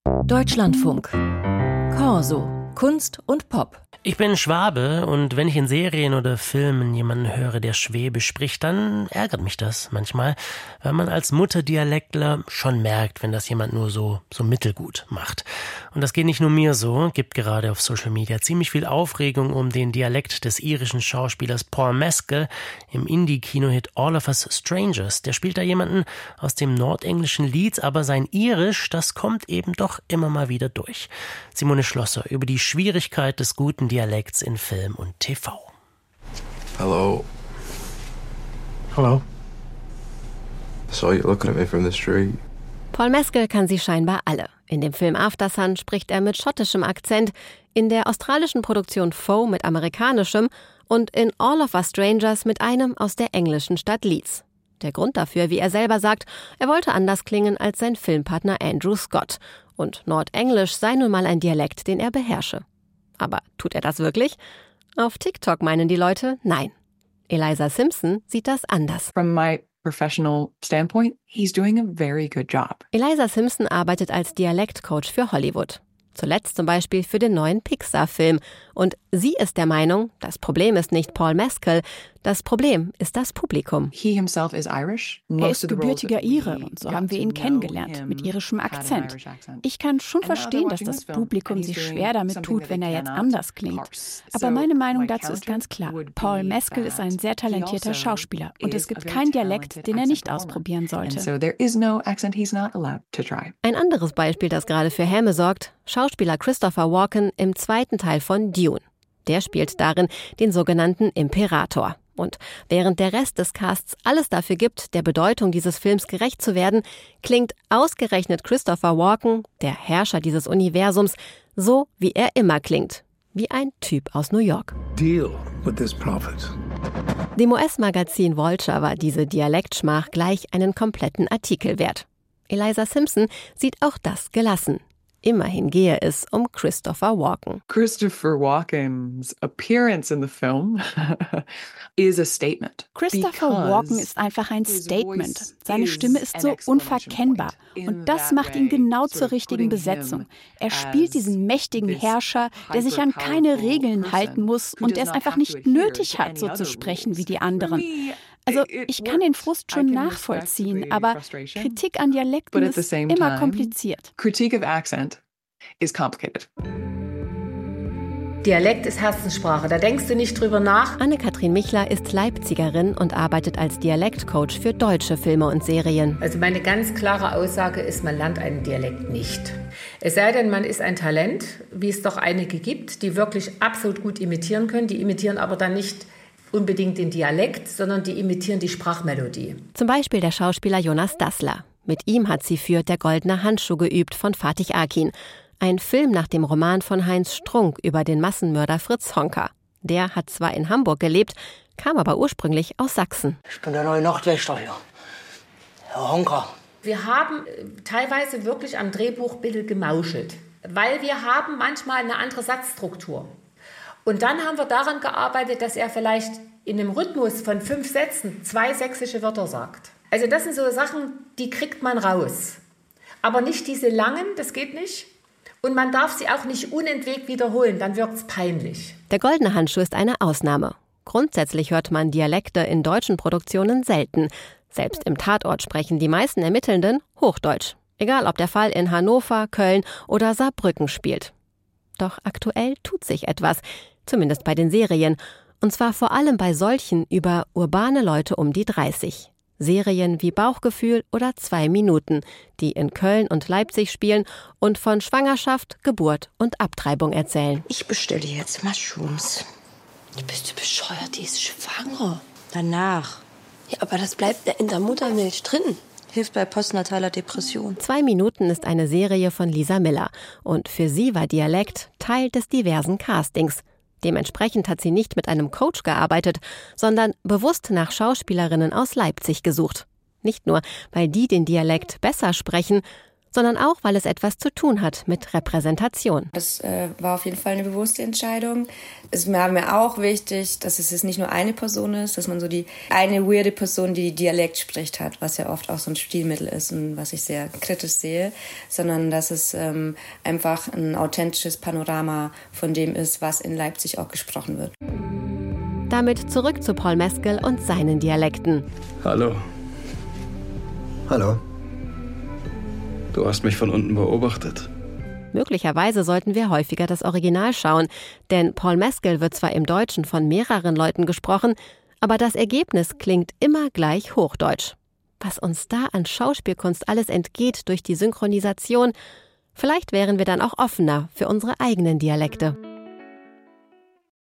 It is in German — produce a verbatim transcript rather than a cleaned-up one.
Deutschlandfunk. Corso. Kunst und Pop. Ich bin Schwabe und wenn ich in Serien oder Filmen jemanden höre, der Schwäbisch spricht, dann ärgert mich das manchmal, weil man als Mutterdialektler schon merkt, wenn das jemand nur so, so mittelgut macht. Und das geht nicht nur mir so, gibt gerade auf Social Media ziemlich viel Aufregung um den Dialekt des irischen Schauspielers Paul Mescal im Indie-Kino-Hit All of Us Strangers. Der spielt da jemanden aus dem nordenglischen Leeds, aber sein Irisch, das kommt eben doch immer mal wieder durch. Simone Schlosser über die Schwierigkeit des guten Dialekts in Film und T V. Hello. Hello. Saw you looking at me from the street. Paul Mescal kann sie scheinbar alle. In dem Film Aftersun spricht er mit schottischem Akzent, in der australischen Produktion Foe mit amerikanischem und in All of Us Strangers mit einem aus der englischen Stadt Leeds. Der Grund dafür, wie er selber sagt, er wollte anders klingen als sein Filmpartner Andrew Scott. Und Nordenglisch sei nun mal ein Dialekt, den er beherrsche. Aber tut er das wirklich? Auf TikTok meinen die Leute, nein. Eliza Simpson sieht das anders. From my professional standpoint, he's doing a very good job. Eliza Simpson arbeitet als Dialektcoach für Hollywood. Zuletzt zum Beispiel für den neuen Pixar-Film. Und sie ist der Meinung, das Problem ist nicht Paul Mescal, das Problem ist das Publikum. He himself is Irish. Er ist gebürtiger Ire und so haben wir ihn kennengelernt, mit irischem Akzent. Ich kann schon verstehen, dass das Publikum sich schwer damit tut, wenn er jetzt anders klingt. Aber meine Meinung dazu ist ganz klar. Paul Mescal ist ein sehr talentierter Schauspieler und es gibt keinen Dialekt, den er nicht ausprobieren sollte. Ein anderes Beispiel, das gerade für Häme sorgt, Schauspieler Christopher Walken im zweiten Teil von Dune. Der spielt darin den sogenannten Imperator. Und während der Rest des Casts alles dafür gibt, der Bedeutung dieses Films gerecht zu werden, klingt ausgerechnet Christopher Walken, der Herrscher dieses Universums, so wie er immer klingt. Wie ein Typ aus New York. Deal with this prophet. Dem U S-Magazin Vulture war diese Dialektschmach gleich einen kompletten Artikel wert. Eliza Simpson sieht auch das gelassen. Immerhin gehe es um Christopher Walken. Christopher Walken's appearance in the film is a statement. Christopher Walken ist einfach ein Statement. Seine Stimme ist so unverkennbar. Und das macht ihn genau zur richtigen Besetzung. Er spielt diesen mächtigen Herrscher, der sich an keine Regeln halten muss und der es einfach nicht nötig hat, so zu sprechen wie die anderen. Also ich kann den Frust schon nachvollziehen, aber Kritik an Dialekten ist immer kompliziert. Critique of accent is complicated. Dialekt ist Herzenssprache, da denkst du nicht drüber nach. Anne-Kathrin Michler ist Leipzigerin und arbeitet als Dialektcoach für deutsche Filme und Serien. Also meine ganz klare Aussage ist, man lernt einen Dialekt nicht. Es sei denn, man ist ein Talent, wie es doch einige gibt, die wirklich absolut gut imitieren können. Die imitieren aber dann nicht unbedingt den Dialekt, sondern die imitieren die Sprachmelodie. Zum Beispiel der Schauspieler Jonas Dassler. Mit ihm hat sie für Der goldene Handschuh geübt von Fatih Akin. Ein Film nach dem Roman von Heinz Strunk über den Massenmörder Fritz Honka. Der hat zwar in Hamburg gelebt, kam aber ursprünglich aus Sachsen. Ich bin der neue Nachtwächter hier, Herr Honka. Wir haben teilweise wirklich am Drehbuch ein bisschen gemauschelt, weil wir haben manchmal eine andere Satzstruktur. Und dann haben wir daran gearbeitet, dass er vielleicht in einem Rhythmus von fünf Sätzen zwei sächsische Wörter sagt. Also das sind so Sachen, die kriegt man raus. Aber nicht diese langen, das geht nicht. Und man darf sie auch nicht unentwegt wiederholen, dann wirkt es peinlich. Der goldene Handschuh ist eine Ausnahme. Grundsätzlich hört man Dialekte in deutschen Produktionen selten. Selbst im Tatort sprechen die meisten Ermittelnden Hochdeutsch. Egal, ob der Fall in Hannover, Köln oder Saarbrücken spielt. Doch aktuell tut sich etwas. Zumindest bei den Serien. Und zwar vor allem bei solchen über urbane Leute um die dreißig. Serien wie Bauchgefühl oder Zwei Minuten, die in Köln und Leipzig spielen und von Schwangerschaft, Geburt und Abtreibung erzählen. Ich bestelle jetzt Mushrooms. Du bist du bescheuert, die ist schwanger. Danach. Ja, aber das bleibt ja in der Muttermilch drin. Hilft bei postnataler Depression. Zwei Minuten ist eine Serie von Lisa Miller. Und für sie war Dialekt Teil des diversen Castings. Dementsprechend hat sie nicht mit einem Coach gearbeitet, sondern bewusst nach Schauspielerinnen aus Leipzig gesucht. Nicht nur, weil die den Dialekt besser sprechen, sondern auch, weil es etwas zu tun hat mit Repräsentation. Das äh, war auf jeden Fall eine bewusste Entscheidung. Es war mir auch wichtig, dass es nicht nur eine Person ist, dass man so die eine weirde Person, die Dialekt spricht, hat, was ja oft auch so ein Stilmittel ist und was ich sehr kritisch sehe, sondern dass es ähm, einfach ein authentisches Panorama von dem ist, was in Leipzig auch gesprochen wird. Damit zurück zu Paul Mescal und seinen Dialekten. Hallo. Hallo. Du hast mich von unten beobachtet. Möglicherweise sollten wir häufiger das Original schauen, denn Paul Mescal wird zwar im Deutschen von mehreren Leuten gesprochen, aber das Ergebnis klingt immer gleich Hochdeutsch. Was uns da an Schauspielkunst alles entgeht durch die Synchronisation, vielleicht wären wir dann auch offener für unsere eigenen Dialekte.